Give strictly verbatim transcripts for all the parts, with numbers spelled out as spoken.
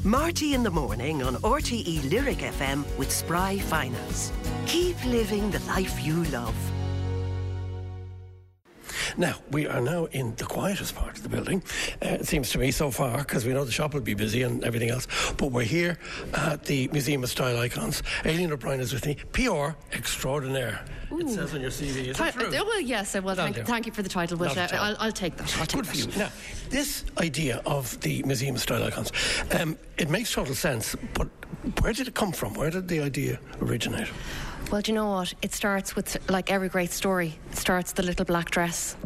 Marty in the morning on R T E Lyric F M with Spry Finance. Keep living the life you love. Now, we are now in the quietest part of the building, uh, it seems to me so far, because we know the shop will be busy and everything else, but we're here at the Museum of Style Icons. Aileen O'Brien is with me, P R extraordinaire. Ooh. It says on your C V, is Th- it true? Well, yes, well, thank, thank you for the title, but uh, I'll, I'll take that. I'll take Good that. for you. Now, this idea of the Museum of Style Icons, um, it makes total sense, but where did it come from? Where did the idea originate? Well, do you know what? It starts with, like every great story, it starts the little black dress.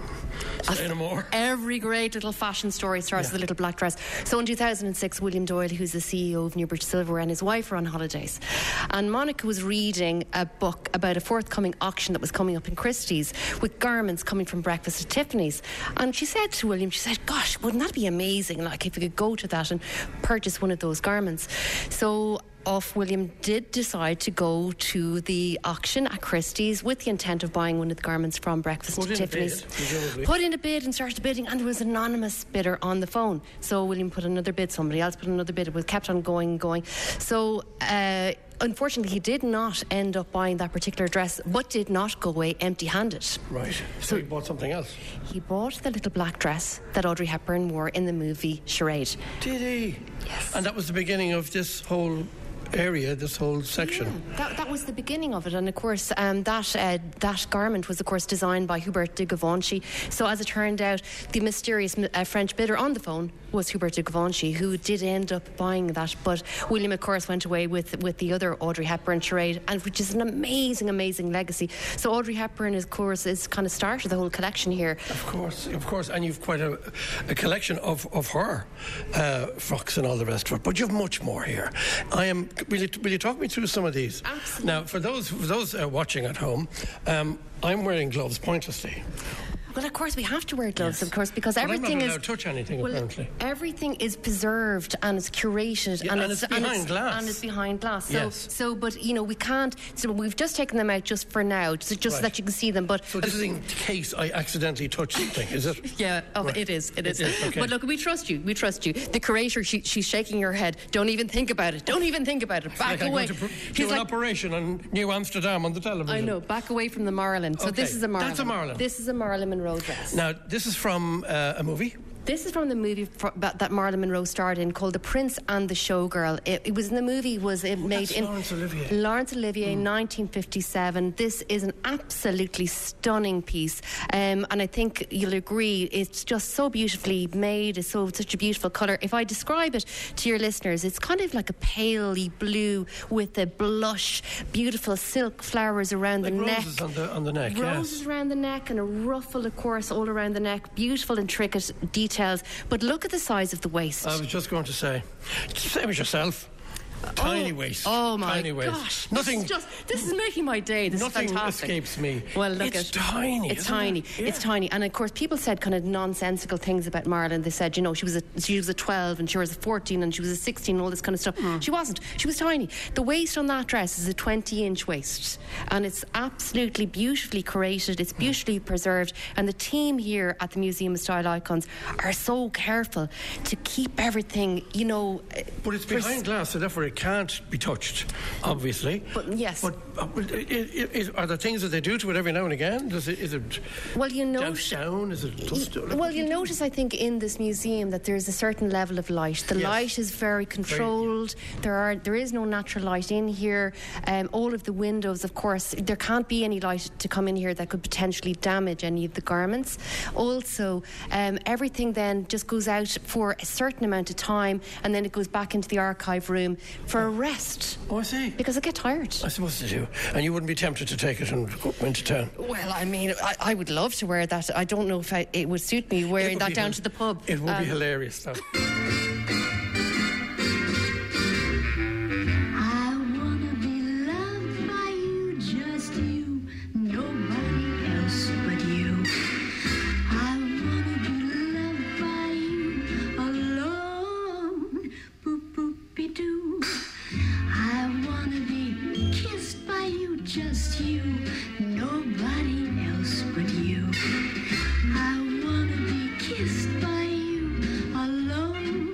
Say no more. Every great little fashion story starts yeah. with a little black dress. So in two thousand six, William Doyle, who's the C E O of Newbridge Silverware, and his wife were on holidays. And Monica was reading a book about a forthcoming auction that was coming up in Christie's with garments coming from Breakfast at Tiffany's. And she said to William, she said, gosh, wouldn't that be amazing, like if we could go to that and purchase one of those garments? So off William did decide to go to the auction at Christie's with the intent of buying one of the garments from Breakfast Put at Tiffany's. Bid, Put in a bid and started bidding, and there was an anonymous bidder on the phone. So William put another bid, somebody else put another bid. It was kept on going and going. So uh, unfortunately, he did not end up buying that particular dress, but did not go away empty-handed. Right. So, so he bought something else. He bought the little black dress that Audrey Hepburn wore in the movie Charade. Did he? Yes. And that was the beginning of this whole area, this whole section. Yeah, that, that was the beginning of it, and of course um, that uh, that garment was of course designed by Hubert de Givenchy. So as it turned out, the mysterious uh, French bidder on the phone was Hubert de Givenchy, who did end up buying that. But William, of course, went away with with the other Audrey Hepburn Charade, and which is an amazing, amazing legacy. So Audrey Hepburn, of course, is kind of started the whole collection here. Of course, of course, and you've quite a, a collection of of her uh, frocks and all the rest of it. But you've much more here. I am. Will you, will you talk me through some of these? Absolutely. Now, for those for those uh, watching at home, um, I'm wearing gloves pointlessly. Well, of course, we have to wear gloves, yes. of course, because but everything I'm not is. allowed to touch anything, well, apparently. Everything is preserved and it's curated, yeah, and, and it's, it's behind and it's, glass. And it's behind glass. So, yes. so, but you know, we can't. So we've just taken them out just for now, just, just right. so that you can see them. But so this is in case I accidentally touch something, is it? Yeah, oh, right. it is. It is. It is okay. But look, we trust you. We trust you. The curator, she, she's shaking her head. Don't even think about it. Don't even think about it. Back like away. I'm going to pr- do He's an like, operation on New Amsterdam on the television. I know. Back away from the Marlin. So okay. this is a Marlin. That's a Marlin. This is a Marilyn Monroe dress. Now, this is from Uh, a movie? This is from the movie for, that, that Marilyn Monroe starred in, called The Prince and the Showgirl. It, it was in the movie was it oh, made in Laurence Olivier. Laurence Olivier, mm. nineteen fifty-seven. This is an absolutely stunning piece, um, and I think you'll agree it's just so beautifully made. It's so such a beautiful colour. If I describe it to your listeners, it's kind of like a paley blue with a blush, beautiful silk flowers around like the roses neck, on the on the neck, roses yes. around the neck, and a ruffle, of course, all around the neck. Beautiful, intricate details. But look at the size of the waist. I was just going to say, same as yourself. Tiny oh, waist. Oh my tiny waist. gosh! Nothing. This is, just, this is making my day. This nothing is fantastic. escapes me. Well, look it's at tiny. It's tiny. It? Yeah. It's tiny. And of course, people said kind of nonsensical things about Marilyn. They said, you know, she was a she was a twelve and she was a fourteen and she was a sixteen and all this kind of stuff. Mm. She wasn't. She was tiny. The waist on that dress is a twenty-inch waist, and it's absolutely beautifully curated. It's beautifully mm. preserved, and the team here at the Museum of Style Icons are so careful to keep everything, you know. But it's behind pres- glass, so therefore it can't be touched. Obviously, but yes. But uh, it, it, it, are there things that they do to it every now and again? Does it? Is it? Well, you notice. Down? Is it? Dust? Well, you'll notice, I think, in this museum that there's a certain level of light. The yes. light is very controlled. Very. There are there is no natural light in here. Um, all of the windows, of course, there can't be any light to come in here that could potentially damage any of the garments. Also, um, everything then just goes out for a certain amount of time, and then it goes back into the archive room for a rest. Oh, I see. Because I get tired. I suppose they do. And you wouldn't be tempted to take it and go into town? Well, I mean, I, I would love to wear that. I don't know if I, it would suit me wearing that down hil- to the pub. It would um, be hilarious, though. Just you, nobody else but you. I wanna be kissed by you alone.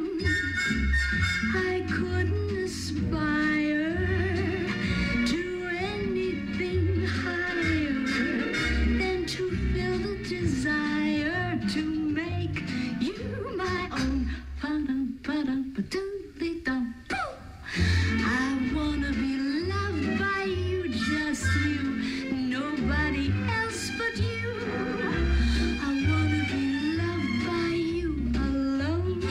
I couldn't aspire to anything higher than to feel the desire to make you my own. Ba-dum-ba-dum-ba-dum-dee-dum. I wanna be loved by you, just you, nobody else but you. I wanna be loved by you alone.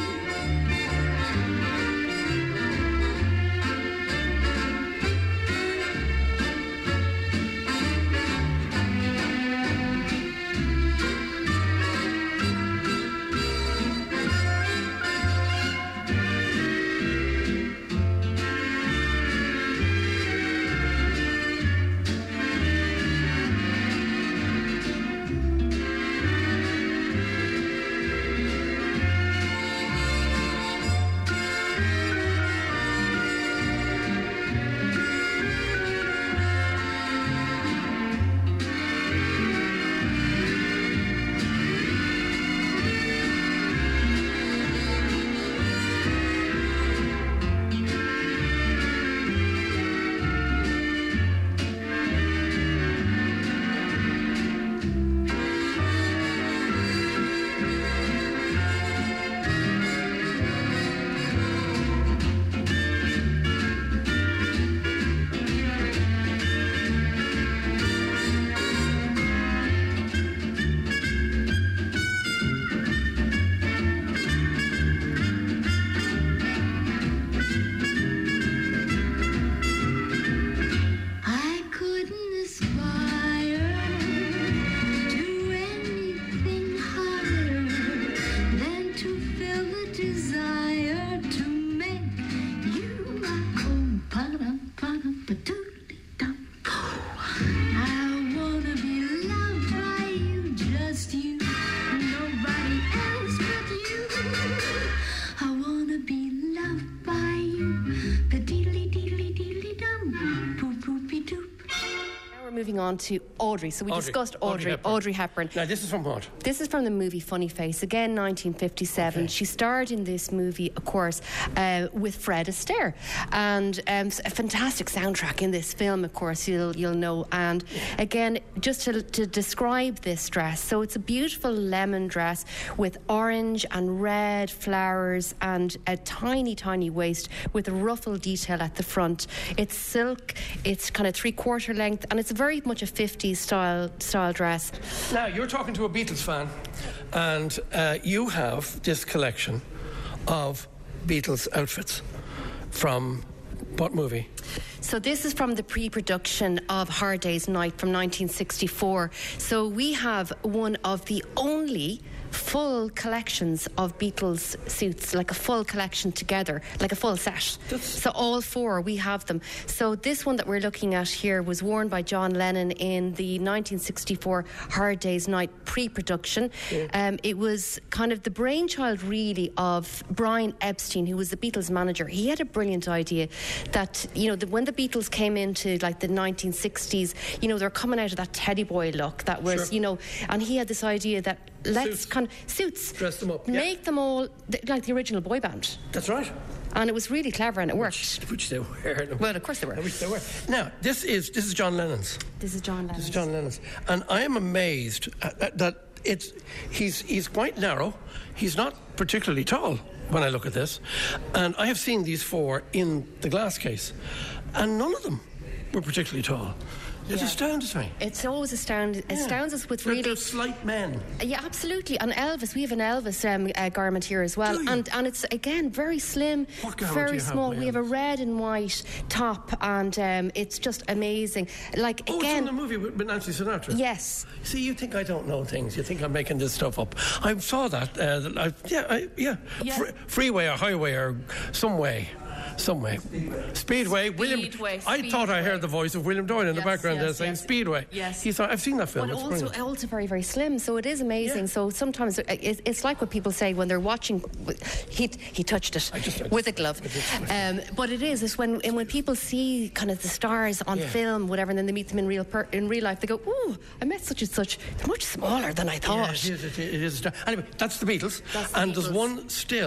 I couldn't aspire to anything higher than to feel the desire to make you my own. Ba-dum-ba-dum-ba-doodly-dum. I wanna be loved by you, just you, nobody else but you. I wanna be loved by you. Ba-deedly-deedly-deedly-dum. Poop-poopy-doop. Now we're moving on to Audrey. So we Audrey. discussed Audrey Audrey, Hepburn. Audrey Hepburn. Now, this is from what? This is from the movie Funny Face, again, nineteen fifty-seven. Okay. She starred in this movie, of course, uh, with Fred Astaire, and um, a fantastic soundtrack in this film, of course, you'll you'll know. And again, just to, to describe this dress, so it's a beautiful lemon dress with orange and red flowers and a tiny, tiny waist with a ruffle detail at the front. It's silk, it's kind of three-quarter length, and it's very much a fifties style style dress. Now, you're talking to a Beatles fan, and uh, you have this collection of Beatles outfits from what movie? So this is from the pre-production of Hard Day's Night from nineteen sixty-four. So we have one of the only full collections of Beatles suits, like a full collection together, like a full set. That's- So all four, we have them. So this one that we're looking at here was worn by John Lennon in the nineteen sixty-four Hard Day's Night pre-production. Yeah. Um, it was kind of the brainchild, really, of Brian Epstein, who was the Beatles manager. He had a brilliant idea that, you know, the, when the Beatles came into like the nineteen sixties, you know, they're coming out of that teddy boy look that was, Sure. you know, and he had this idea that let's Suits. kind of suits, Dress them up, yeah. make them all th- like the original boy band. That's right. And it was really clever and it worked. Which they were. Well, of course they were. Which they were. Now, this is this is John Lennon's. This is John Lennon. This is John Lennon's, and I am amazed at, at, that it's he's he's quite narrow. He's not particularly tall when I look at this, and I have seen these four in the glass case, and none of them were particularly tall. It Yeah. astounds me. It's always astound, astounds us with They're- really... they're slight men. Yeah, absolutely. And Elvis, we have an Elvis um, uh, garment here as well. Do you? And and it's, again, very slim, What garment very do you have small. by We have a Elvis? red and white top, and um, it's just amazing. Like, Oh, again... it's from the movie with with Nancy Sinatra. Yes. See, you think I don't know things. You think I'm making this stuff up. I saw that. Uh, that I, yeah, I, yeah. Yeah. Fr- freeway or highway or some way. Some way. Speedway. William. Speedway, I thought I Speedway. heard the voice of William Doyle in the Yes, background yes, there saying yes. Speedway. Yes. He thought, I've seen that film. But It's also, brilliant. also very, very slim, so it is amazing. Yeah. So sometimes it, it- it's like what people say when they're watching. He he touched it I just- I with a just- glove. I just- Um, but it is. It's when and when people see kind of the stars on Yeah. film, whatever, and then they meet them in real per, in real life. They go, "Ooh, I met such and such. They're much smaller than I Yeah, thought." it is, it is, it is. Anyway, that's the Beatles. That's the and there's Beatles. one still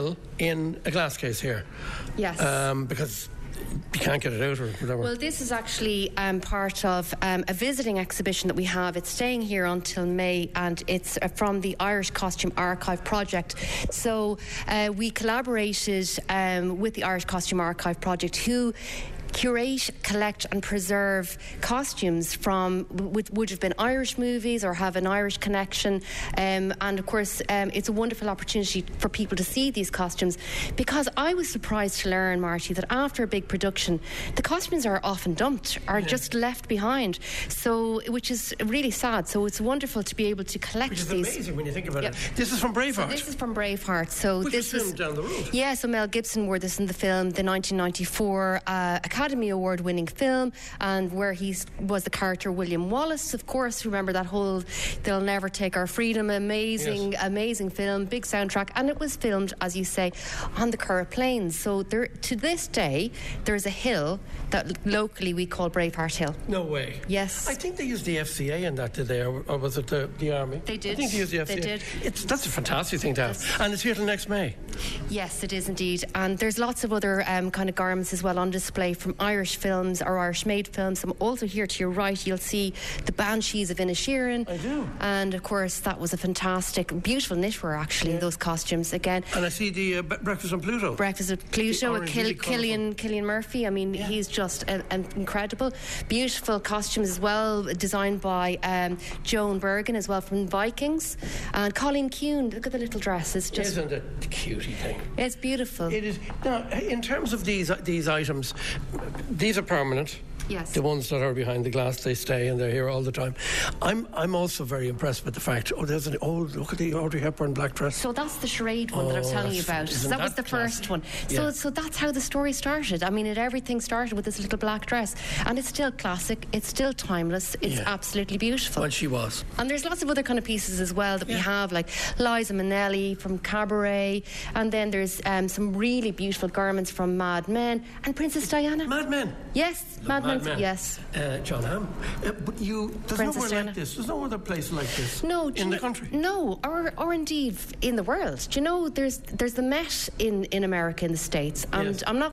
in a glass case here. Yes. Um, because you can't get it out or whatever. Well, this is actually um, part of um, a visiting exhibition that we have. It's staying here until May, and it's uh, from the Irish Costume Archive Project. So uh, we collaborated um, with the Irish Costume Archive Project, who curate, collect and preserve costumes from which would have been Irish movies or have an Irish connection, um, and of course um, it's a wonderful opportunity for people to see these costumes, because I was surprised to learn, Marty, that after a big production the costumes are often dumped, are yeah. just left behind, so which is really sad. So it's wonderful to be able to collect which is these. Amazing when you think about yep. it. This is from Braveheart. So this is from Braveheart. So which this was filmed down the road. Yeah, so Mel Gibson wore this in the film, the nineteen ninety-four uh, Academy Award winning film, and where he was the character William Wallace, of course. Remember that whole "They'll Never Take Our Freedom," amazing, yes. amazing film, big soundtrack, and it was filmed, as you say, on the Curragh Plains. So there, to this day, there is a hill that locally we call Braveheart Hill. No way. Yes. I think they used the F C A in that, did they, or, or was it the, the Army? They did. I think they used the F C A. They did. It's, that's a fantastic thing to have, yes. And it's here till next May. Yes, it is indeed. And there's lots of other um, kind of garments as well on display from Irish films or Irish-made films. I'm also here to your right, you'll see the Banshees of Inisherin. I do. And of course, that was a fantastic, beautiful knitwear actually, yeah. those costumes again. And I see the uh, Breakfast on Pluto. Breakfast on Pluto with Kill- Killian, Killian Murphy. I mean, yeah. he's just a, an incredible. Beautiful costumes as well, designed by um, Joan Bergen as well from Vikings. And Colleen Kuhn, look at the little dress. It's just... Isn't it a cutie thing? It's beautiful. It is. Now, in terms of these these items, these are permanent. Yes. The ones that are behind the glass, they stay and they're here all the time. I'm I'm also very impressed with the fact, oh, there's an old, look at the Audrey Hepburn black dress. So that's the charade one oh, that I was telling you about. So that, that was the classic? First one. So yeah. so that's how the story started. I mean, it, everything started with this little black dress. And it's still classic, it's still timeless, it's yeah. absolutely beautiful. Well, she was. And there's lots of other kind of pieces as well that yeah. we have, like Liza Minnelli from Cabaret, and then there's um, some really beautiful garments from Mad Men, and Princess Diana. Mad Men? Yes, Mad, Mad Men, Men. yes. Uh, John Hamm. Uh, but you, there's Princess nowhere Diana. like this. There's no other place like this. No, in the country. No, or or indeed in the world. Do you know, there's there's the Met in, in America, in the States, and yes. I'm not